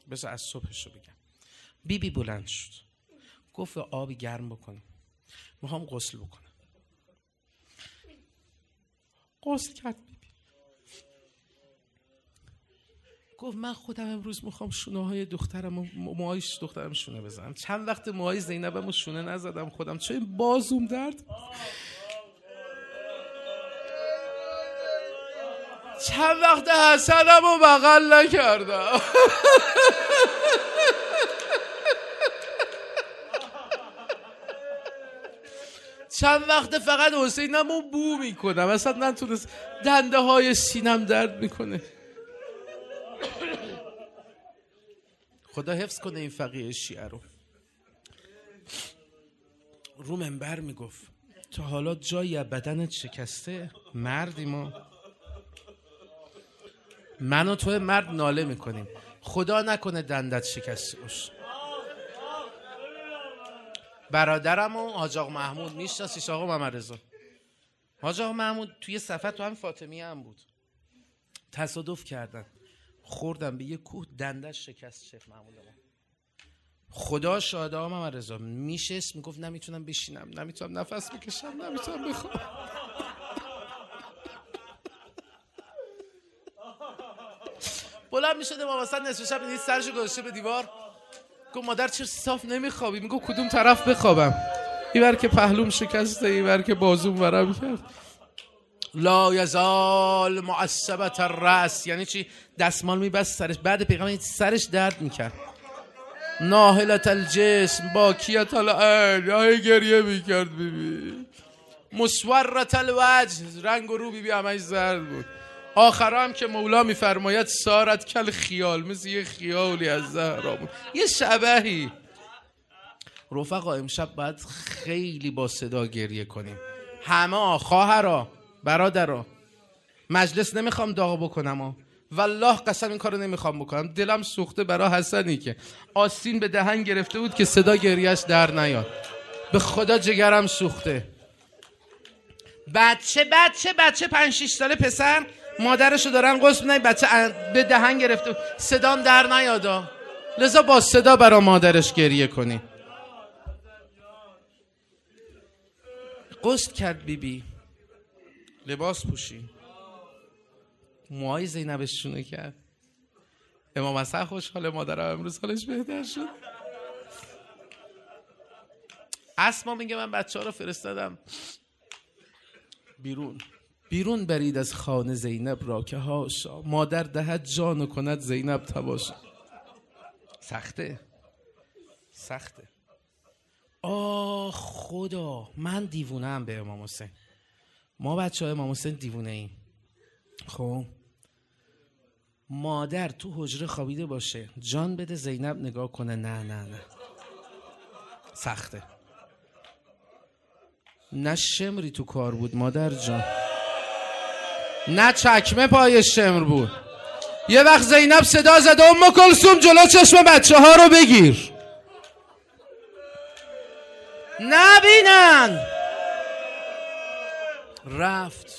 بذار از صبحش رو بگم. بیبی بلند شد، گفت آبی گرم بکنیم، میخوام غسل بکنم. غسل کرد بیبی. گفت من خودم امروز میخوام شونه های دخترم و موهایش دخترم شونه بزنم. چند وقت موهای زینبم و شونه نزدم خودم، چون این بازوم درد، چند وقت حسنم رو بغل نکردم. چند وقت فقط حسینم رو بو میکنم، اصلا نتونست، دنده های سینم درد میکنه. خدا حفظ کنه این فقیه شیعه رو منبر میگفت تا حالا جایی از بدنت شکسته؟ مردی ما، من و تو مرد ناله میکنیم، خدا نکنه دندت شکسته باشه. برادرم و حاج آقا محمود میشناسیش؟ آقا محمد رضا، حاج آقا محمود توی صفحه تو هم فاطمیه هم بود، تصادف کردن، خوردم به یه کوه، دندش شکست. شیخ محمود ما خدا شاهده آقا محمد رضا میشست میگفت نمیتونم بشینم، نمیتونم نفس بکشم، نمیتونم بخوام. بلند میشد ما مثلا نصف شب این سرشو گذاشته به دیوار، گفت مادر چرا صاف نمیخوابی؟ میگه کدوم طرف بخوابم؟ اینور که پهلوم شکسته، اینور که بازوم ورم کرد. لا یزال معصبت الرأس، یعنی چی؟ دستمال میبست سرش، بعد پیغمبر سرش درد میکرد. ناهلت الجسم باکیت العین، یا گریه میکرد بیبی. مسورت الوجه، رنگ و رو بیبی همش زرد بود. آخرا هم که مولا میفرماید سارت کل خیال، مثل یه خیالی از زهرا بود، یه شبهی. رفقا امشب باید خیلی با صدا گریه کنیم، همه خواهرها برادرها. مجلس نمیخوام داغ بکنم والله قسم این کارو نمیخوام بکنم، دلم سوخته برای حسنی که آستین به دهن گرفته بود که صدا گریهش در نیاد، به خدا جگرم سوخته. بچه 5-6 ساله پسر مادرشو دارن غسل میدن، بچه به دهن گرفته صدام در نیادا، لذا با صدا برای مادرش گریه کنی. غسل کرد بیبی، لباس پوشی، موهای زینبش شونه کرد. امام حسن خوشحاله، مادرم امروز حالش بهتر شد. اسما میگه من بچه ها رو فرستادم بیرون برید از خانه زینب را که هاشا مادر دهد جان و کند زینب تباشا. سخته. آه خدا، من دیوونه ام به امام حسین. ما بچه های امام حسین دیوونه ایم. خب مادر تو حجره خوابیده باشه، جان بده زینب نگاه کنه، نه سخته. نه شمری تو کار بود مادر جان، نه چکمه پای شمر بود. یه وقت زینب صدا زد ام کلثوم جلو چشم بچه ها رو بگیر نبینن. رفت.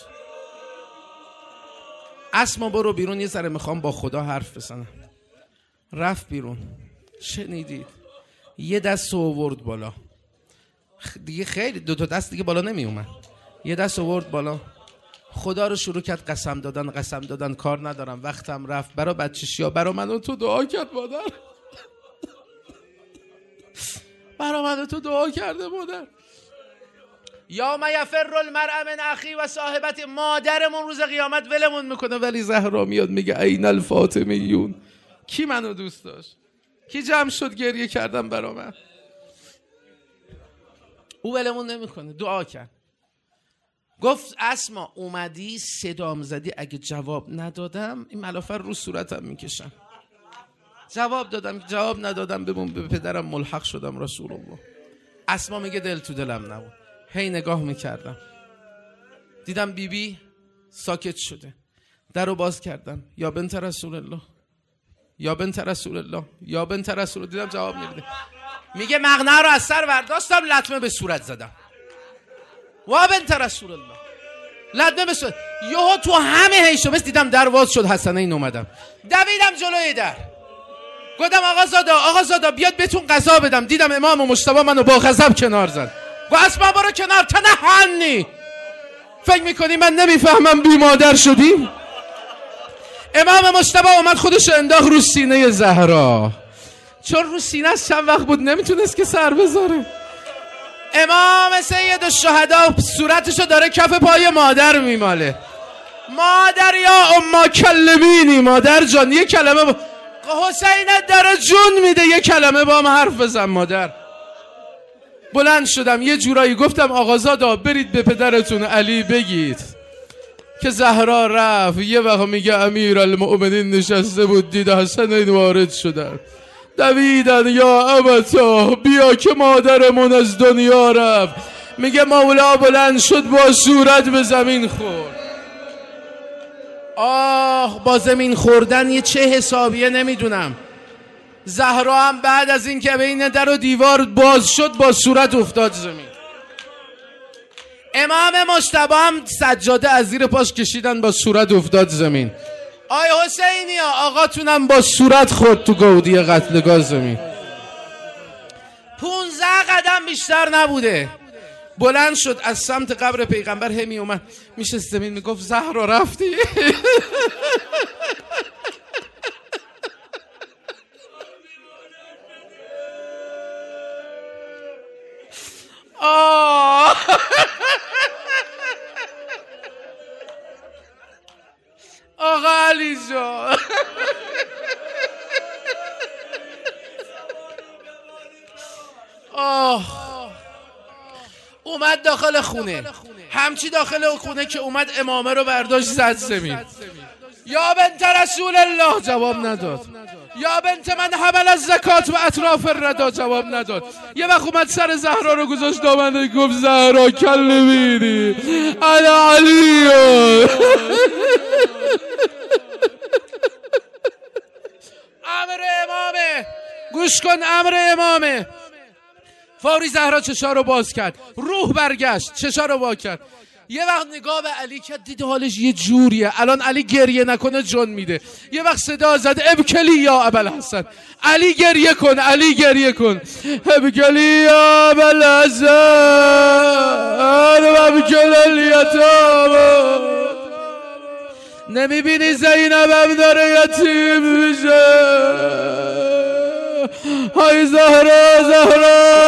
اسما برو بیرون، یه ذره میخوام با خدا حرف بزنم. رفت بیرون، شنیدید یه دست آورد بالا، دیگه خیلی 2 تا دست دیگه بالا نمی اومد، یه دست آورد بالا، خدا رو شروع کرد قسم دادن کار ندارم، وقتم رفت، برای بچه‌شیا برای من و تو دعا کرد مادر. برای من و تو دعا کرده مادر. یا ما یفر المرء من اخی و صاحبتی، مادرمون روز قیامت ولمون میکنه، ولی زهرا میاد میگه این الفاطمیون، کی منو دوست داشت، کی جمع شد گریه کردم برا من، او ولمون نمیکنه. دعا کرد. گفت اسما اومدی صدام زدی، اگه جواب ندادم این ملافر رو صورتم میکشم. جواب دادم، جواب ندادم بمون، به پدرم ملحق شدم رسول الله. اسما میگه دل تو دلم نبود، هی نگاه میکردم، دیدم بیبی ساکت شده، در رو باز کردم، یا بنت رسول الله، یا بنت رسول الله، یا بنت رسول الله، دیدم جواب نمیده. میگه مقنعه رو از سر برداشتم، لطمه به صورت زدم، و بنت رسول الله، لطمه به صورت. یهو تو همه هیشومس دیدم در باز شد، حسنین اومدم، دویدم جلوی در، گفتم آقا زادا بیاد بهتون غذا بدم. دیدم امام مجتبی منو با غضب کنار زد. گفت اسما برو کنار، تنحنی. فکر میکنی من نمیفهمم بی مادر شدیم؟ امام مجتبی اومد خودش انداخت رو سینه زهرا، چون رو سینه از چند وقت بود نمیتونست که سر بذاره. امام سید الشهدا صورتشو داره کف پای مادر میماله. مادر یا اما کلمینی، مادر جان یه کلمه حسینت داره جون میده، یه کلمه با هم حرف بزن مادر. بلند شدم یه جورایی گفتم آقازادا برید به پدرتون علی بگید که زهرا رفت. یه وقت میگه امیرالمؤمنین نشسته بود دید حسنین وارد شدن، دویدن یا ابتا بیا که مادرمون از دنیا رفت. میگه مولا بلند شد با صورت به زمین خورد. آه با زمین خوردن یه چه حسابیه نمیدونم. زهرا هم بعد از این که بین در و دیوار باز شد با صورت افتاد زمین. امام مجتبی هم سجاده از زیر پاش کشیدن با صورت افتاد زمین. آی حسینی آقاتونم با صورت خورد تو گودی قتلگاه زمین. 15 قدم بیشتر نبوده. بلند شد از سمت قبر پیغمبر همی اومد میشه زمین میگفت زهرا رفتی؟ آقا علی جان اومد داخل خونه، همچی داخل خونه که اومد امامه رو برداشت زد زمین. یا بنت رسول الله جواب نداد. یا بنت من حمل از زکات و اطراف الردا جواب نداد. یه وقت اومد سر زهرا رو گذاشت دامنه گفت زهرا کلمینی انا علی. امر امامه، گوش کن امر امامه. فوری زهرا چشا رو باز کرد، روح برگشت، چشا رو باز کرد. یه وقت نگاه به علی کرد دید حالش یه جوریه، الان علی گریه نکنه جون میده. یه وقت صدا زد ابکلی یا ابوالحسن، علی گریه کن، علی گریه کن. ابکلی یا ابوالحسن ابکل الیتام. نمیبینی زینب هم داره یتیم میشه؟ های زهرا زهرا.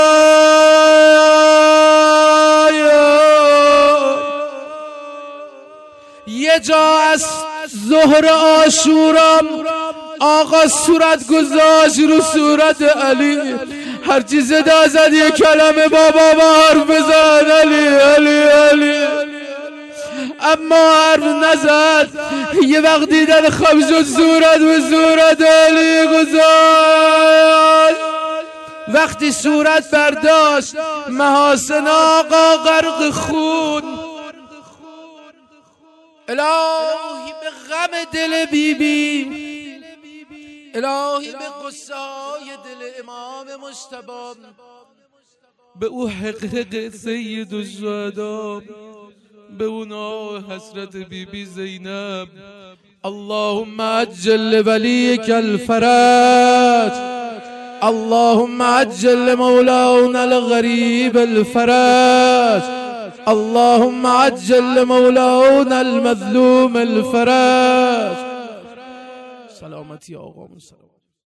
یه جا از ظهر عاشورا آقا صورت گذاشت رو صورت علی، هر چی صدا زد یه کلمه بابا با حرف بزن علی علی علی، اما حرف نزد. یه وقت دیدن خواب شد صورت به صورت علی گذاشت. وقتی صورت برداشت محاسن آقا غرق خون. الهی به غم دل بیبی، الهی به غصه های دل امام مجتبی، به او حق سید الشهدا، به اونا حسرت بیبی زینب. اللهم عجل ولیک الفرج، اللهم عجل مولانا الغریب الفرج، اللهم عجل مولانا المظلوم الفرج. سلامتی آقا.